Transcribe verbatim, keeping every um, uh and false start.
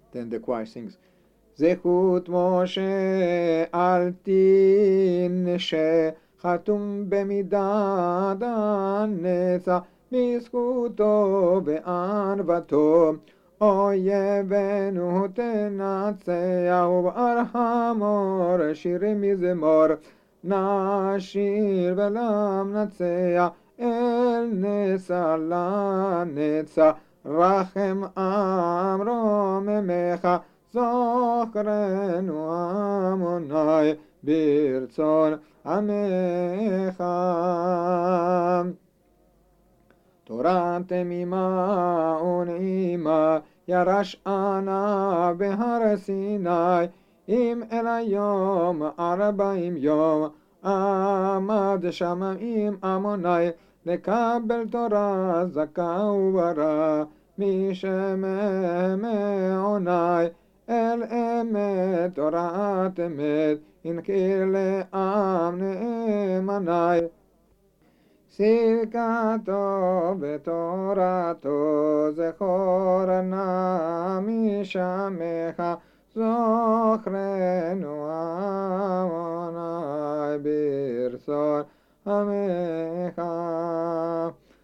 Then the choir sings, Zechut Moshe al tinshe, חתום במידת הנצח, בזכותו בענוותו. אויבינו תנצח, ובער חמור שירים מזמור. נשיר ולמנצח, אל נצח לנצח. רחם עם רוממך, זוכרנו עמוני ברצון עמך. תורת תמימה ונעימה ירש ענה בהר סיני, אם אל היום ארבעים יום עמד שם עם עמוני, לקבל תורה זכה וברא משמי מעוני. אל אמת תורת אמת ינקיר לעם נאמני, צדקתו ותורתו זכור נא משמך, זוכרנו עמוני ברצון עמך.